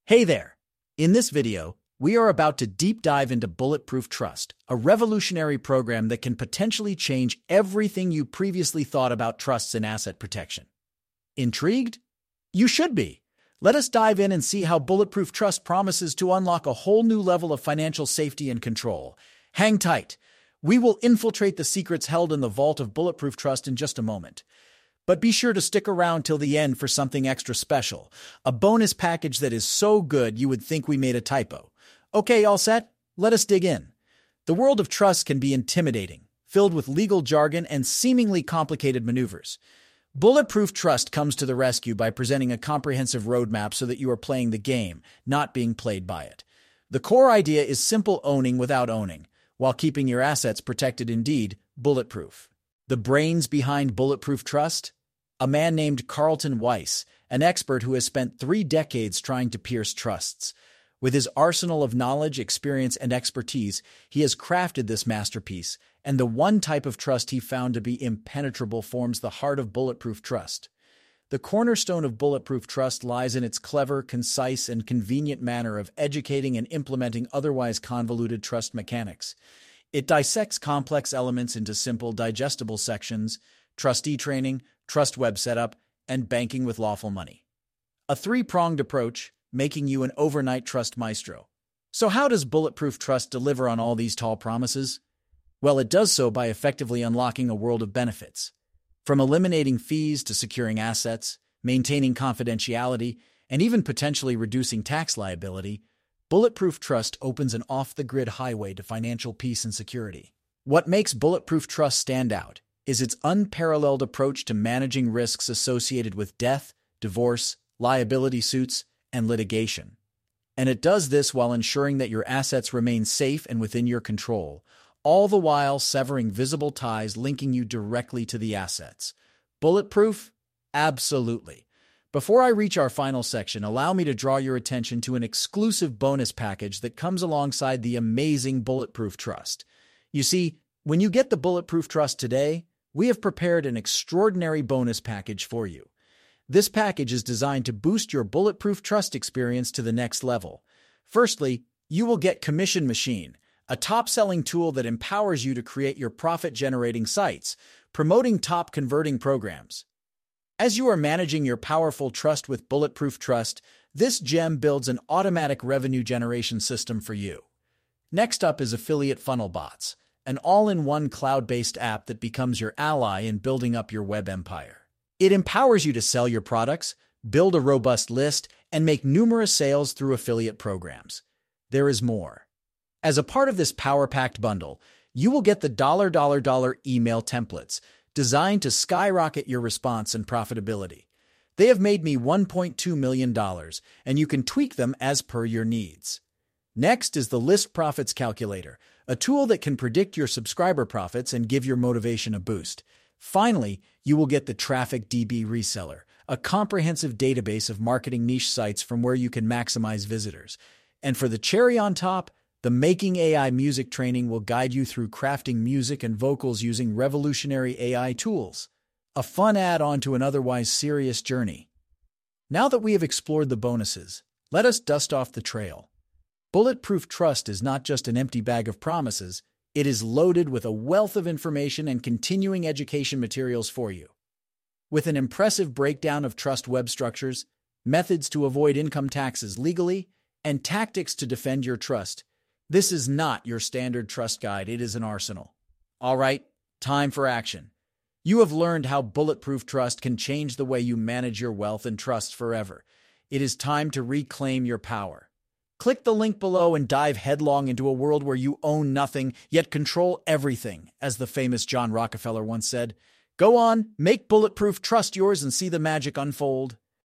Hey there! In this video, we are about to deep dive into Bulletproof Trust, a revolutionary program that can potentially change everything you previously thought about trusts and asset protection. Intrigued? You should be! Let us dive in and see how Bulletproof Trust promises to unlock a whole new level of financial safety and control. Hang tight! We will infiltrate the secrets held in the vault of Bulletproof Trust in just a moment. But be sure to stick around till the end for something extra special, a bonus package that is so good you would think we made a typo. Okay, all set? Let us dig in. The world of trust can be intimidating, filled with legal jargon and seemingly complicated maneuvers. Bulletproof Trust comes to the rescue by presenting a comprehensive roadmap so that you are playing the game, not being played by it. The core idea is simple owning without owning, while keeping your assets protected, indeed, bulletproof. The brains behind Bulletproof Trust? A man named Carlton Weiss, an expert who has spent 3 decades trying to pierce trusts. With his arsenal of knowledge, experience, and expertise, he has crafted this masterpiece, and the one type of trust he found to be impenetrable forms the heart of Bulletproof Trust. The cornerstone of Bulletproof Trust lies in its clever, concise, and convenient manner of educating and implementing otherwise convoluted trust mechanics. It dissects complex elements into simple, digestible sections: trustee training, trust web setup, and banking with lawful money. A 3-pronged approach, making you an overnight trust maestro. So how does Bulletproof Trust deliver on all these tall promises? Well, it does so by effectively unlocking a world of benefits. From eliminating fees to securing assets, maintaining confidentiality, and even potentially reducing tax liability, Bulletproof Trust opens an off-the-grid highway to financial peace and security. What makes Bulletproof Trust stand out is its unparalleled approach to managing risks associated with death, divorce, liability suits, and litigation. And it does this while ensuring that your assets remain safe and within your control, all the while severing visible ties linking you directly to the assets. Bulletproof? Absolutely. Before I reach our final section, allow me to draw your attention to an exclusive bonus package that comes alongside the amazing Bulletproof Trust. You see, when you get the Bulletproof Trust today, we have prepared an extraordinary bonus package for you. This package is designed to boost your Bulletproof Trust experience to the next level. Firstly, you will get Commission Machine, a top-selling tool that empowers you to create your profit-generating sites, promoting top converting programs. As you are managing your powerful trust with Bulletproof Trust, this gem builds an automatic revenue generation system for you. Next up is Affiliate Funnel Bots, an all-in-one cloud-based app that becomes your ally in building up your web empire. It empowers you to sell your products, build a robust list, and make numerous sales through affiliate programs. There is more. As a part of this power-packed bundle, you will get the $$ email templates, designed to skyrocket your response and profitability. They have made me $1.2 million, and you can tweak them as per your needs. Next is the List Profits Calculator, a tool that can predict your subscriber profits and give your motivation a boost. Finally, you will get the Traffic DB Reseller, a comprehensive database of marketing niche sites from where you can maximize visitors. And for the cherry on top, the Making AI Music training will guide you through crafting music and vocals using revolutionary AI tools. A fun add-on to an otherwise serious journey. Now that we have explored the bonuses, let us dust off the trail. Bulletproof Trust is not just an empty bag of promises, it is loaded with a wealth of information and continuing education materials for you. With an impressive breakdown of trust web structures, methods to avoid income taxes legally, and tactics to defend your trust, this is not your standard trust guide, it is an arsenal. All right, time for action. You have learned how Bulletproof Trust can change the way you manage your wealth and trust forever. It is time to reclaim your power. Click the link below and dive headlong into a world where you own nothing, yet control everything, as the famous John Rockefeller once said. Go on, make Bulletproof Trust yours and see the magic unfold.